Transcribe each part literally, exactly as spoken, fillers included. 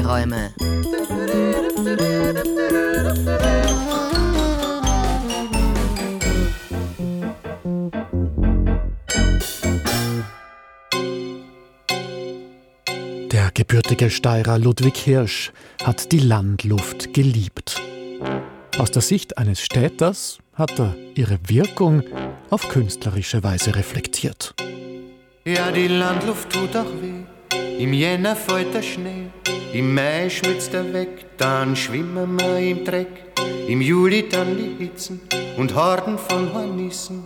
Träume. Der gebürtige Steirer Ludwig Hirsch hat die Landluft geliebt. Aus der Sicht eines Städters hat er ihre Wirkung auf künstlerische Weise reflektiert. Ja, die Landluft tut auch weh, im Jänner fällt der Schnee, im Mai schmilzt er weg, dann schwimmen wir im Dreck, im Juli dann die Hitzen und Horden von Hornissen.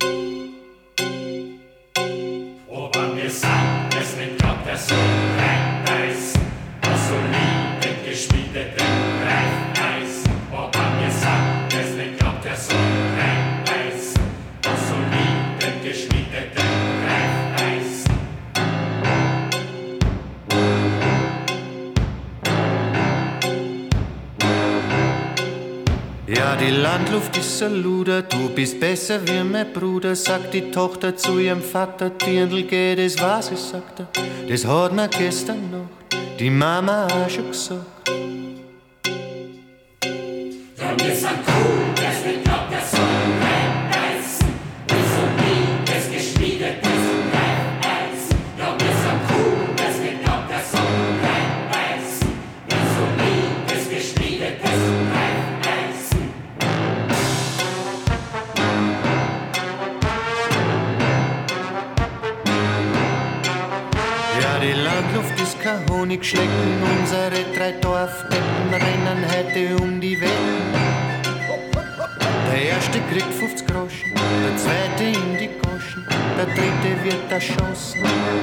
Ober mir sang, es mit Gott der Sohn reinbeißen, aus soliden geschmiedeten Reifeisen. Ober mir sang, es mit Gott der Sohn reinbeißen, aus soliden geschmiedeten Reifeisen. Ja, die Landluft ist so luder, du bist besser wie mein Bruder, sagt die Tochter zu ihrem Vater. Dirndl geht, das was ich, sagt er, das hat mir gestern Nacht die Mama auch schon gesagt. Ja, wir sind cool, das mit Gott der Sohn reinbeißen, wie so nie das geschmiedetes Reifeisen. Ja, wir sind cool, das mit Gott der Sohn reinbeißen, wie so nie das geschmiedetes Reifeisen. Die Landluft ist kein Honigschnecken, unsere drei Dorfdeppen rennen heute um die Welt. Der erste kriegt fünfzig Groschen, der zweite in die Goschen, der dritte wird erschossen.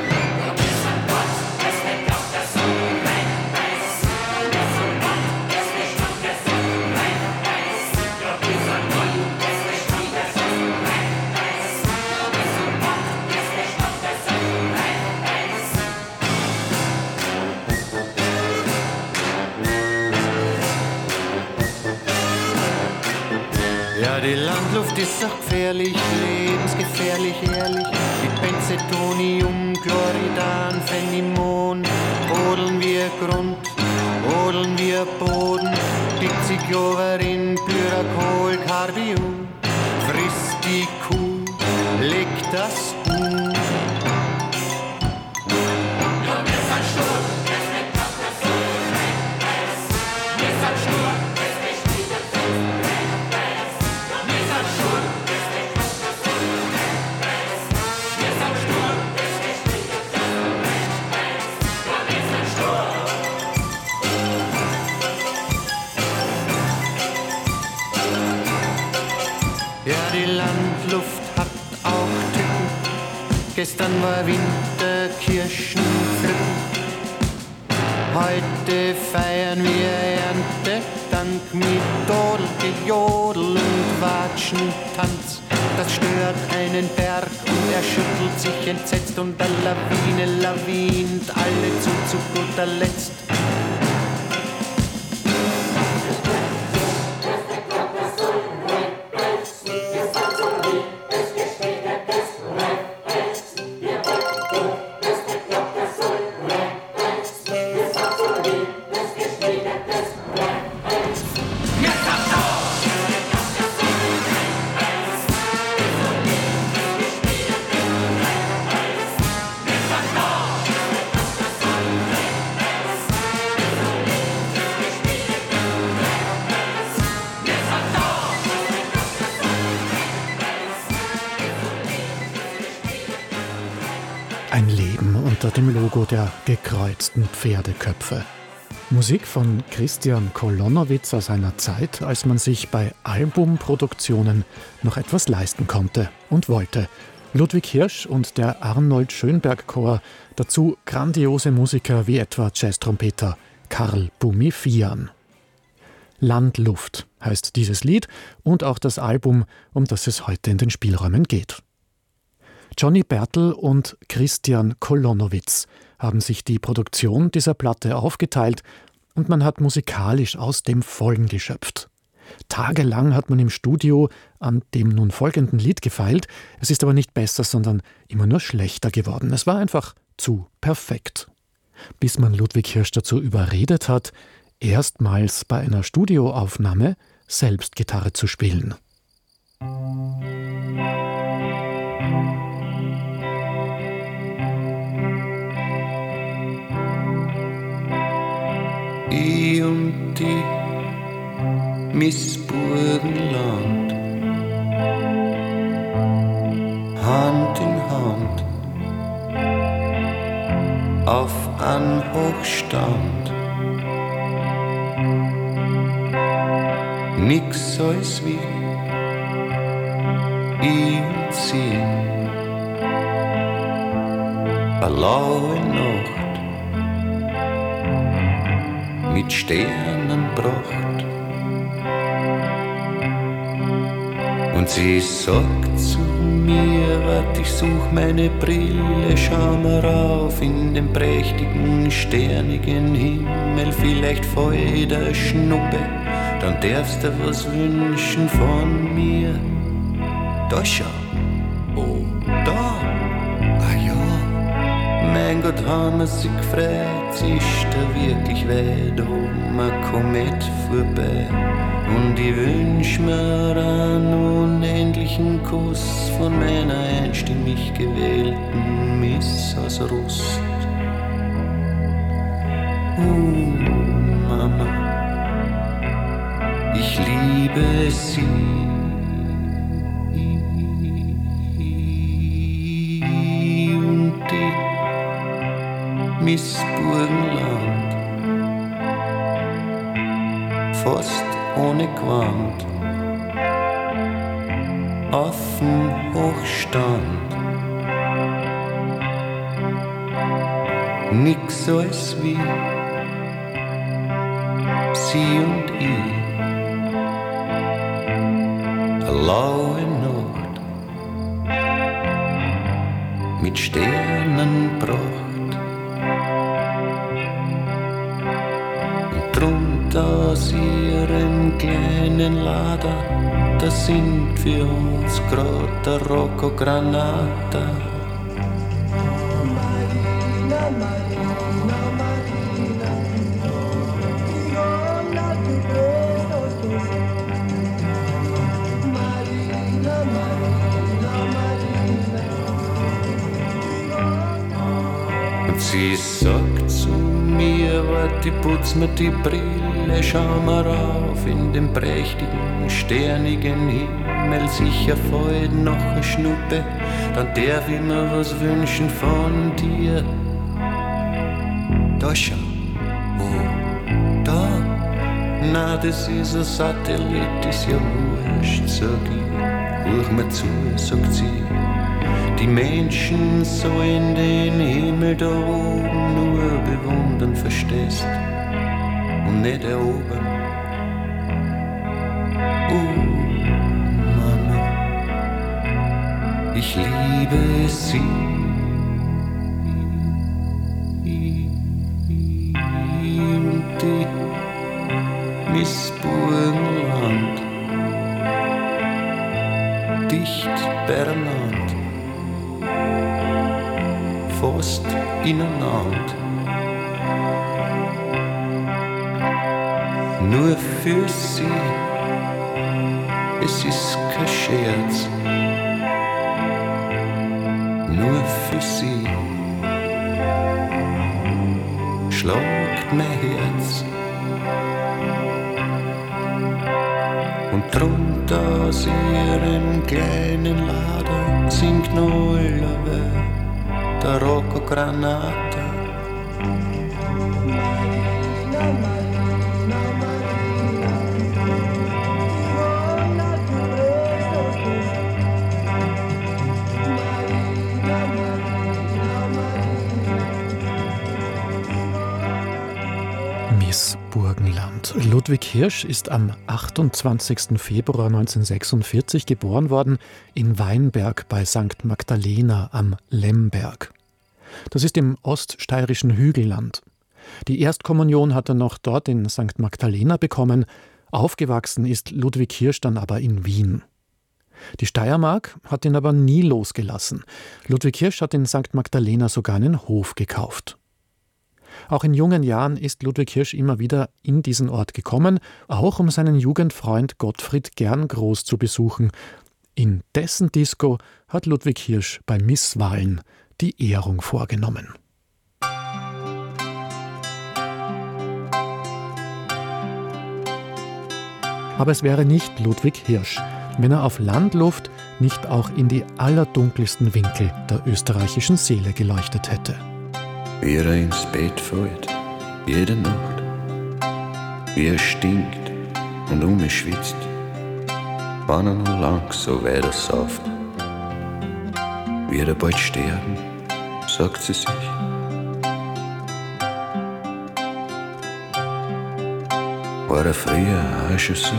Ja, die Landluft ist auch gefährlich, lebensgefährlich, ehrlich. Mit Benzethonium, Chloridan, Phenimon. Odeln wir Grund, odeln wir Boden. Diziklioverin, Pyracol, Carbium. Frisst die Kuh, legt das Huhn. Gestern war Winter, Kirschen pflücken. Heute feiern wir Erntedank mit Dodel, Gejodel und Watschentanz. Das stört einen Berg und er schüttelt sich entsetzt und der Lawine lawint alle zu, zu guter Letzt. Ein Leben unter dem Logo der gekreuzten Pferdeköpfe. Musik von Christian Kolonowitz aus einer Zeit, als man sich bei Albumproduktionen noch etwas leisten konnte und wollte. Ludwig Hirsch und der Arnold Schönberg Chor, dazu grandiose Musiker wie etwa Jazztrompeter Karl Bumifian. Landluft heißt dieses Lied und auch das Album, um das es heute in den Spielräumen geht. Johnny Bertel und Christian Kolonowitz haben sich die Produktion dieser Platte aufgeteilt und man hat musikalisch aus dem Vollen geschöpft. Tagelang hat man im Studio an dem nun folgenden Lied gefeilt. Es ist aber nicht besser, sondern immer nur schlechter geworden. Es war einfach zu perfekt. bis man Ludwig Hirsch dazu überredet hat, erstmals bei einer Studioaufnahme selbst Gitarre zu spielen. Ich und die Miss Burgenland, Hand in Hand, auf an Hochstand. Nix als wie ich und sie, a laue Nacht mit Sternenpracht. Und sie sagt zu mir, wart, ich such meine Brille, schau mal rauf in den prächtigen, sternigen Himmel, vielleicht voll der Schnuppe, dann darfst du was wünschen von mir. Da schau, oh, da, ah ja, mein Gott, haben wir sich gefreut, ist da wirklich weit oben ein Komet vorbei. Und ich wünsch mir einen unendlichen Kuss von meiner einstimmig gewählten Miss aus Rust. Oh, Mama, ich liebe sie. Und die Miss Burgenland, fast ohne Gewand, auf'm Hochstand. Nix als wie sie und ich, a laue Nacht mit Sternenpracht. Und drunter aus ihrem kleinen Lader, da sind für uns grad der Rocco Granata. Sie sagt zu mir, wart, ich putz mir die Brille, schau mal rauf in den prächtigen, sternigen Himmel, sicher fällt noch eine Schnuppe, dann darf ich mir was wünschen von dir. Da schau, oh, da, na, das ist ein Satellit, ist ja wurscht, sag ich, hör mir zu, sagt sie. Die Menschen sollen den Himmel da oben nur bewundern, verstehst, und nicht erobern. Oh, Mama, ich liebe sie. Und die Miss Burgenland, dicht beieinander, fast ineinander. Nur für sie, es ist kein Scherz. Nur für sie schlagt mein Herz. Und drunter aus ihrem kleinen Lader singt noch alle der Rocco Granata. Miss Burgenland. Ludwig Hirsch ist am achtundzwanzigsten Februar neunzehnhundertsechsundvierzig geboren worden in Weinberg bei Sankt Magdalena am Lemberg. Das ist im oststeirischen Hügelland. Die Erstkommunion hat er noch dort in Sankt Magdalena bekommen. Aufgewachsen ist Ludwig Hirsch dann aber in Wien. Die Steiermark hat ihn aber nie losgelassen. Ludwig Hirsch hat in Sankt Magdalena sogar einen Hof gekauft. Auch in jungen Jahren ist Ludwig Hirsch immer wieder in diesen Ort gekommen, auch um seinen Jugendfreund Gottfried Gerngross zu besuchen. In dessen Disco hat Ludwig Hirsch bei Misswahlen die Ehrung vorgenommen. Aber es wäre nicht Ludwig Hirsch, wenn er auf Landluft nicht auch in die allerdunkelsten Winkel der österreichischen Seele geleuchtet hätte. Wie er ins Bett fällt, jede Nacht, wie er stinkt und umschwitzt, wenn er noch lang so weiter sauft. Wird er bald sterben, sagt sie sich. War er früher auch schon so?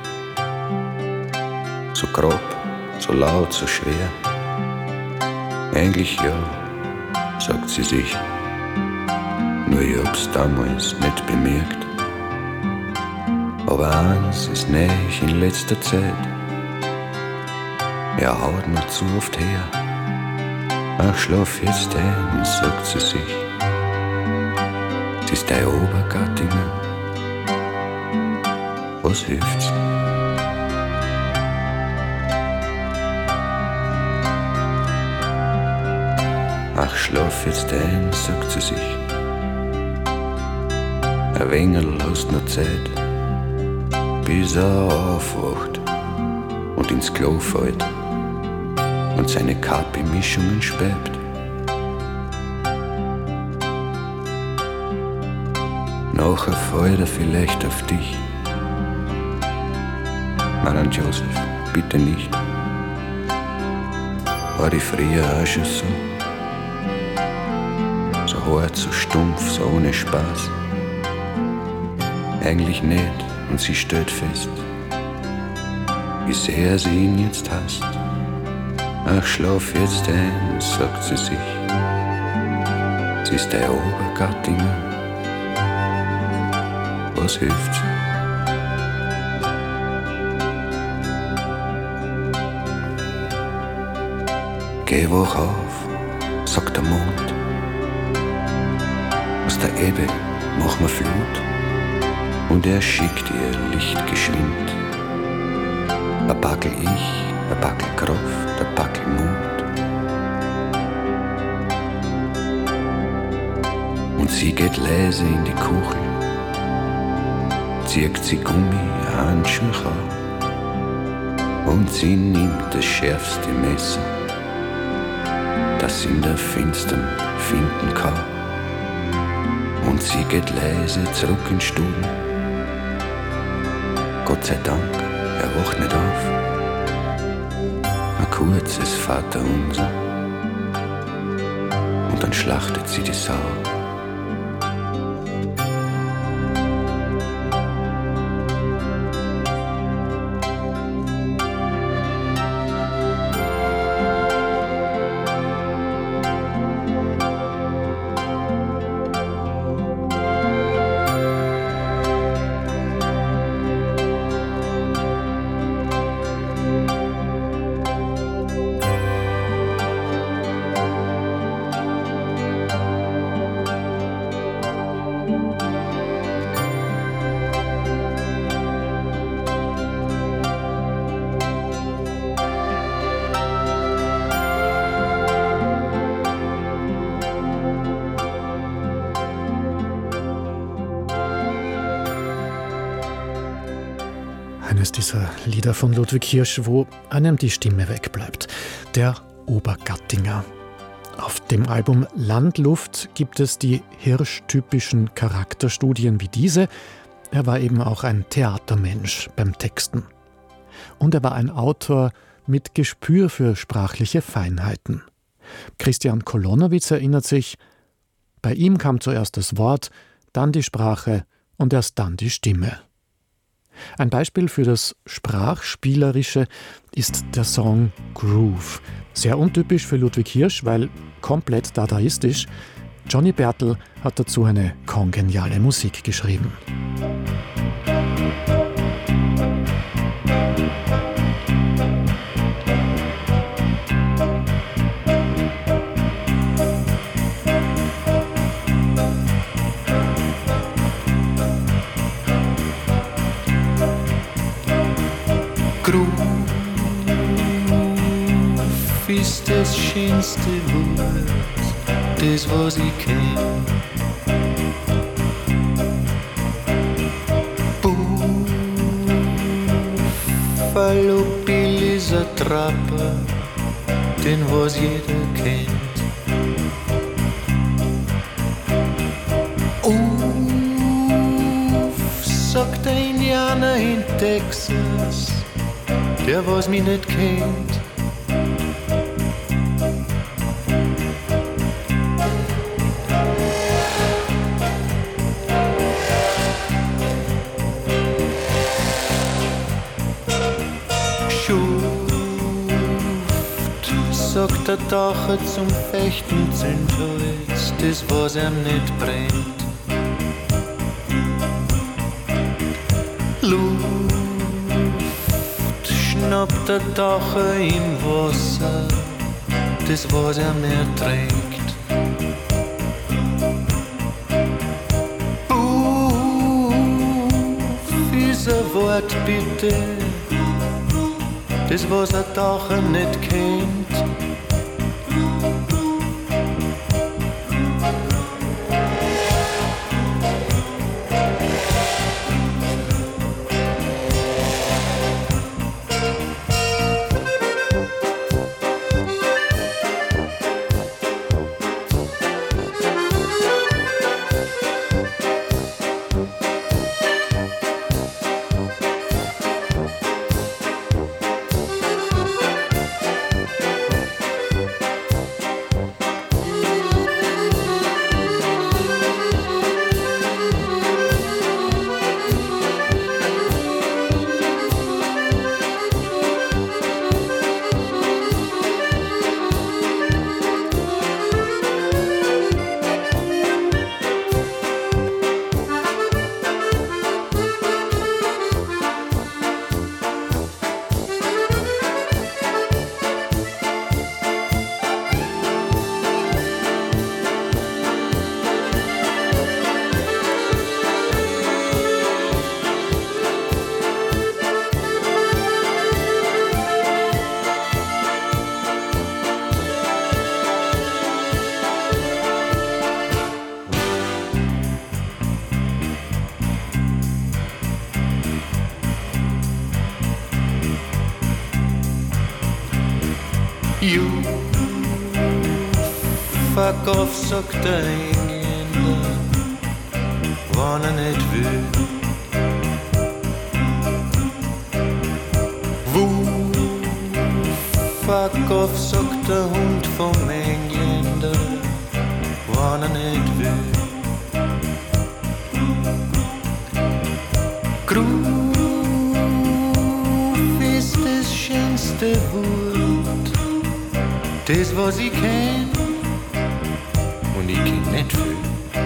So grob, so laut, so schwer? Eigentlich ja, sagt sie sich. Nur ich hab's damals nicht bemerkt. Aber eins ist näher in letzter Zeit. Er haut mir zu oft her. Ach, schlaf jetzt ein, sagt sie sich. Es ist dein Obergattinger. Was hilft's? Ach, schlaf jetzt ein, sagt sie sich. Ein wenig hast noch Zeit, bis er aufwacht und ins Klo fällt und seine Kapi-Mischungen speibt. Nachher fällt er vielleicht auf dich. Maran Joseph, bitte nicht. War ich früher auch schon so? So hart, so stumpf, so ohne Spaß? Eigentlich nicht, und sie stellt fest, wie sehr sie ihn jetzt hasst. Ach, schlaf jetzt ein, sagt sie sich. Sie ist der Obergattinger. Was hilft's? Geh wach auf, sagt der Mond. Aus der Ebbe mach mir Flut. Und er schickt ihr Licht geschwind. Ein Backel ich, ein Backel Kraft, ein Backel Mut. Und sie geht leise in die Kuchel, zieht sie Gummi-Handschuhe an und sie nimmt das schärfste Messer, das sie in der Finstern finden kann. Und sie geht leise zurück in den Stuben. Gott sei Dank, er wacht nicht auf. Ein kurzes Vaterunser und dann schlachtet sie die Sau. Eines dieser Lieder von Ludwig Hirsch, wo einem die Stimme wegbleibt. Der Obergattinger. Auf dem Album Landluft gibt es die Hirsch-typischen Charakterstudien wie diese. Er war eben auch ein Theatermensch beim Texten. Und er war ein Autor mit Gespür für sprachliche Feinheiten. Christian Kolonowitz erinnert sich, bei ihm kam zuerst das Wort, dann die Sprache und erst dann die Stimme. Ein Beispiel für das Sprachspielerische ist der Song Groove. Sehr untypisch für Ludwig Hirsch, weil komplett dadaistisch. Johnny Bertel hat dazu eine kongeniale Musik geschrieben. Groove ist das schönste Wort, das was ich kenn. Buffalo Bill ist ein Trapper, den was jeder kennt. Uff, sagt der Indianer in Texas, der was mich nicht kennt. Sagt der Dacher zum Fechten Zündholz, das was ihm nicht brennt. Luft schnappt der Dacher im Wasser, das was er mehr trinkt. Uff ist ein Wort bitte, das was der Dacher nicht kennt. You fuck off, sagt der Engländer, wann er nicht will. Wo fuck off, sagt der Hund vom Engländer, wann er nicht will. Groove ist das schönste Wort, das was ich kenn, und ich kenn nicht viel.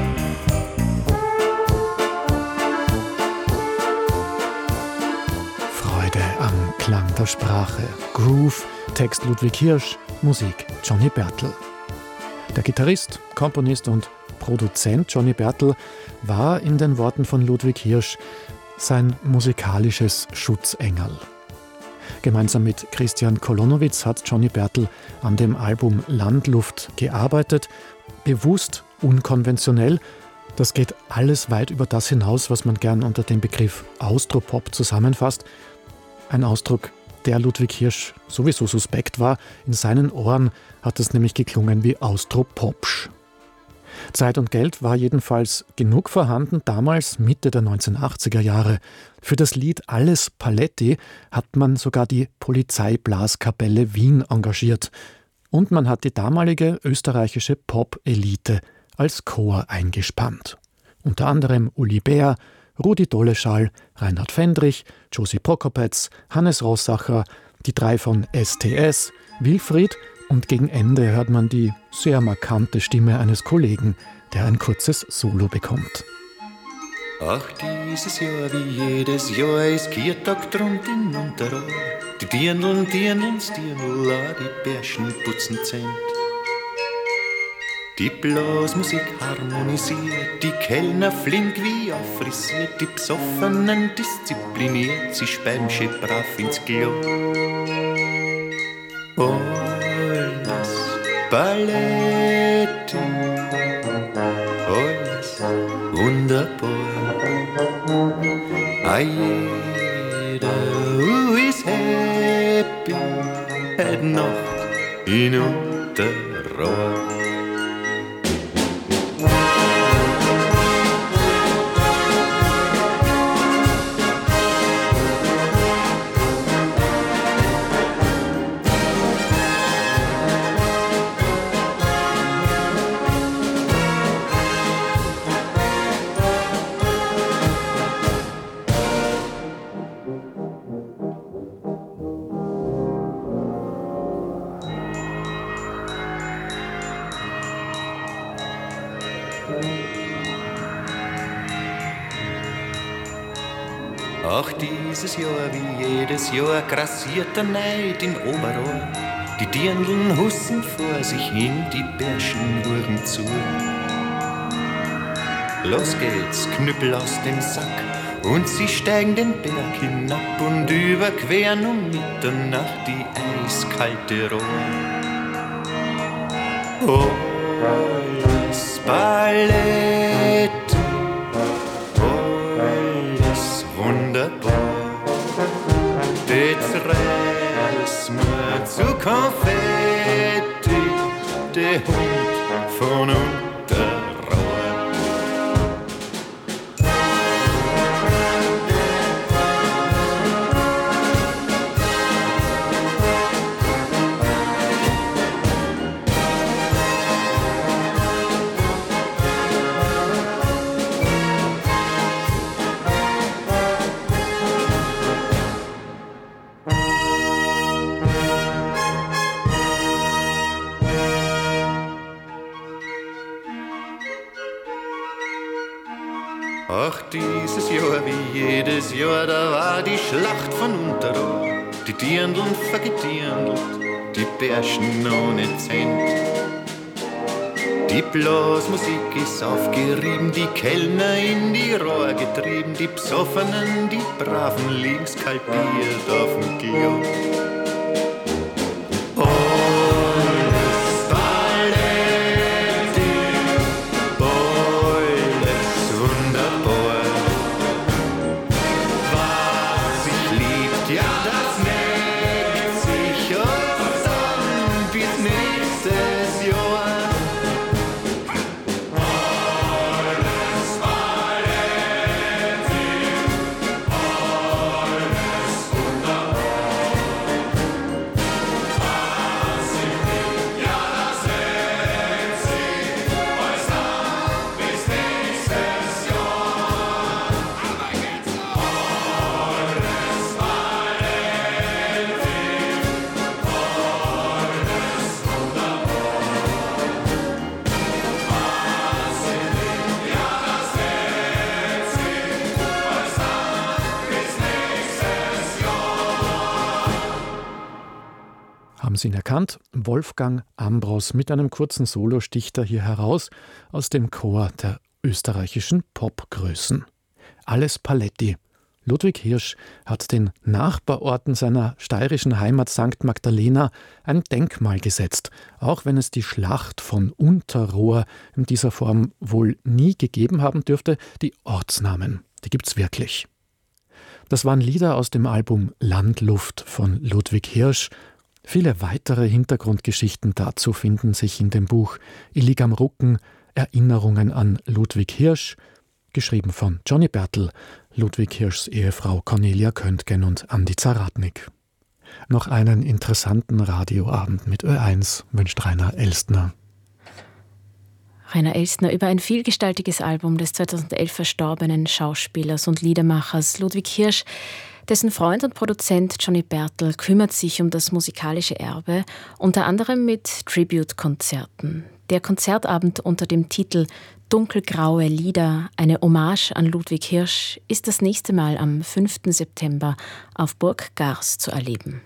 Freude am Klang der Sprache. Groove, Text Ludwig Hirsch, Musik Johnny Bertel. Der Gitarrist, Komponist und Produzent Johnny Bertel war in den Worten von Ludwig Hirsch sein musikalisches Schutzengel. Gemeinsam mit Christian Kolonowitz hat Johnny Bertel an dem Album Landluft gearbeitet. Bewusst unkonventionell. Das geht alles weit über das hinaus, was man gern unter dem Begriff Austropop zusammenfasst. Ein Ausdruck, der Ludwig Hirsch sowieso suspekt war. In seinen Ohren hat es nämlich geklungen wie Austropopsch. Zeit und Geld war jedenfalls genug vorhanden, damals Mitte der neunzehnhundertachtziger Jahre. Für das Lied Alles Paletti hat man sogar die Polizeiblaskapelle Wien engagiert. Und man hat die damalige österreichische Pop-Elite als Chor eingespannt. Unter anderem Uli Bär, Rudi Doleschal, Reinhard Fendrich, Josie Prokopetz, Hannes Rossacher, die drei von S T S, Wilfried, und gegen Ende hört man die sehr markante Stimme eines Kollegen, der ein kurzes Solo bekommt. Ach, dieses Jahr wie jedes Jahr ist Kiertag drunten in Unterrohr. Die Dirndln, Dirndln, Dirndl, die Bärschen putzen Zent. Die Blasmusik harmonisiert, die Kellner flink wie affrisiert, die Besoffenen diszipliniert, sie spämsche brav ins Klo. Alles Balletti, alles wunderbar. Ah, jeder ist happy, hat Nacht in Unterrohr. Auch dieses Jahr wie jedes Jahr grassiert der Neid in Oberrohr. Die Dirndln hussen vor sich hin, die Bärschen hurren zu. Los geht's, Knüppel aus dem Sack, und sie steigen den Berg hinab und überqueren um Mitternacht die eiskalte Rohr. Alles Balletti, alles wunderbar. Jetzt reiß mir zu Konfetti, der Hund von Unterrohr. Ach, dieses Jahr wie jedes Jahr, da war die Schlacht von Unterrohr. Die Dirndln vergedirndelt, die Bärschen ohne Cent. Die Blasmusik ist aufgerieben, die Kellner in die Rohr getrieben, die Besoffenen, die Braven liegen skalpiert auf dem Klo. Haben Sie ihn erkannt? Wolfgang Ambros mit einem kurzen Solo sticht er hier heraus aus dem Chor der österreichischen Popgrößen. Alles Paletti. Ludwig Hirsch hat den Nachbarorten seiner steirischen Heimat Sankt Magdalena ein Denkmal gesetzt, auch wenn es die Schlacht von Unterrohr in dieser Form wohl nie gegeben haben dürfte. Die Ortsnamen, die gibt's wirklich. Das waren Lieder aus dem Album Landluft von Ludwig Hirsch. Viele weitere Hintergrundgeschichten dazu finden sich in dem Buch Ich lieg am Rucken, Erinnerungen an Ludwig Hirsch, geschrieben von Johnny Bertel, Ludwig Hirschs Ehefrau Cornelia Köntgen und Andi Zaradnik. Noch einen interessanten Radioabend mit Ö eins wünscht Rainer Elstner. Rainer Elstner über ein vielgestaltiges Album des zweitausendelf verstorbenen Schauspielers und Liedermachers Ludwig Hirsch. Dessen Freund und Produzent Johnny Bertel kümmert sich um das musikalische Erbe, unter anderem mit Tribute-Konzerten. Der Konzertabend unter dem Titel Dunkelgraue Lieder, eine Hommage an Ludwig Hirsch, ist das nächste Mal am fünften September auf Burg Gars zu erleben.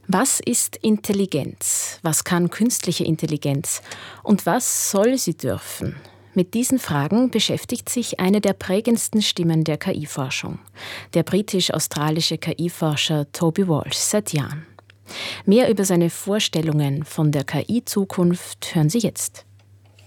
Was ist Intelligenz? Was kann künstliche Intelligenz? Und was soll sie dürfen? Mit diesen Fragen beschäftigt sich eine der prägendsten Stimmen der K I-Forschung, der britisch-australische K I-Forscher Toby Walsh, seit Jahren. Mehr über seine Vorstellungen von der K I-Zukunft hören Sie jetzt.